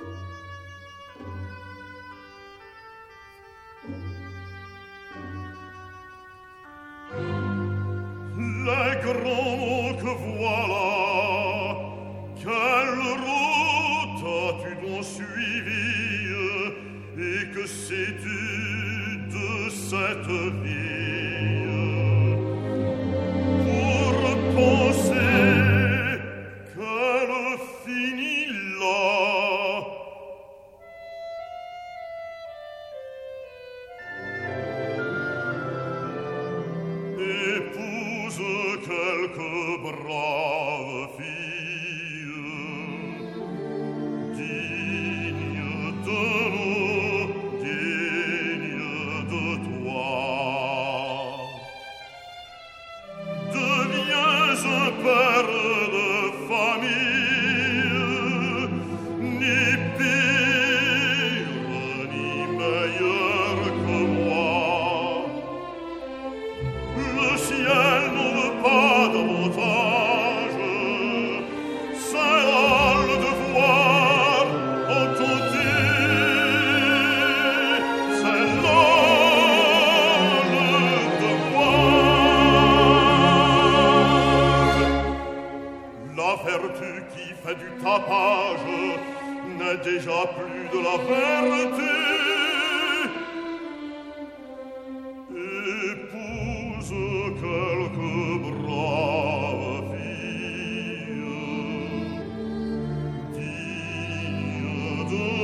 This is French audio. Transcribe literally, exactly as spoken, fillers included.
Les grands mots que voilà, quelle route as-tu donc suivie, et que sais-tu de cette vie? Pour penser qu'elle finit là, épouse quelque brave fille, digne de nous, digne de toi. Deviens un père de famille, ni pire ni meilleur que moi. Le ciel n'ouvre pas davantage, c'est là le devoir entier, c'est là le devoir. La vertu qui fait du tapage n'est déjà plus de la vertu. Épouse quelque brave fille, digne de